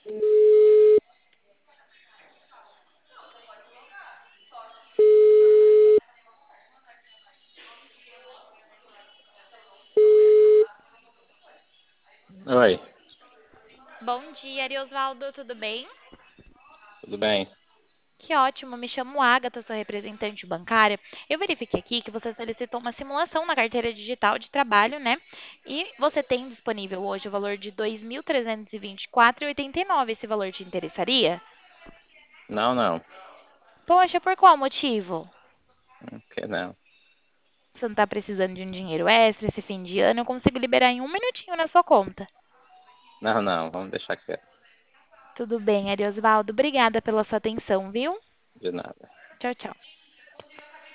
Oi, Bom dia, Ariosvaldo, tudo bem? tudo bem? Que ótimo, me chamo Agatha, sou representante bancária. Eu verifiquei aqui que você solicitou uma simulação na carteira digital de trabalho, né? E você tem disponível hoje o valor de R$ 2.324,89. Esse valor te interessaria? Não, não. Poxa, por qual motivo? Que não. Você não está precisando de um dinheiro extra esse fim de ano? Eu consigo liberar em um minutinho na sua conta. Não, não, vamos deixar quieto. Tudo bem, Ariosvaldo. Obrigada pela sua atenção, viu? De nada. Tchau, tchau.